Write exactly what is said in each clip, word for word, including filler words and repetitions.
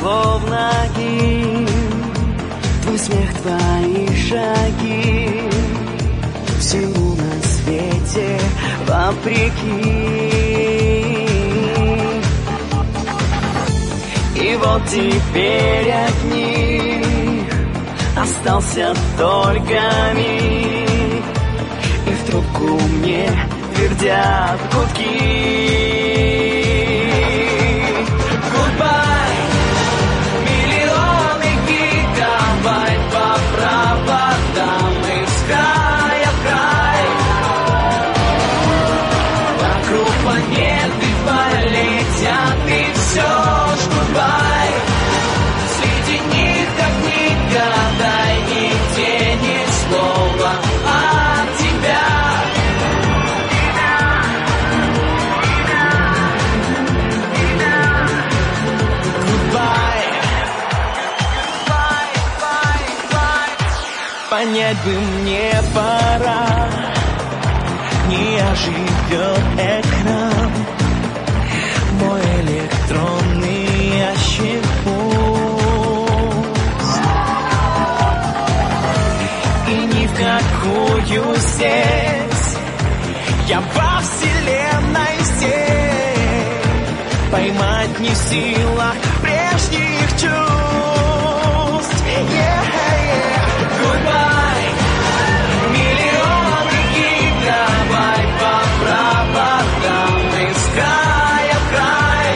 словно гимн, твой смех, твои шаги, всему на свете вопреки. И вот теперь от них остался только миг, и в трубку мне твердят гудки. Goodbye, миллионы гигабайт по проводам из края в край. Вокруг планеты полетят, и все ж goodbye. Среди них, как никогда, нигде ни слова от тебя. Понять бы мне пора, не оживет экран, мой электронный ящик пуст, и ни в какую сеть я во вселенной здесь поймать не в силах прежних чувств. Yeah, yeah. Goodbye, миллионы гигабайт по проводам из края в край.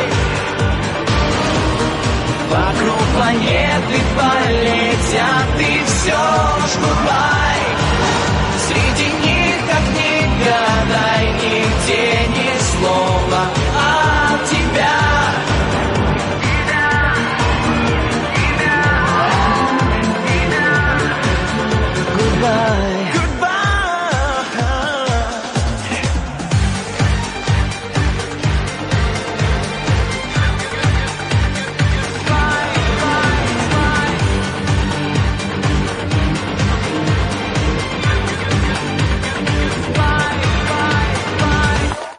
Вокруг планеты полетят, и все ж goodbye.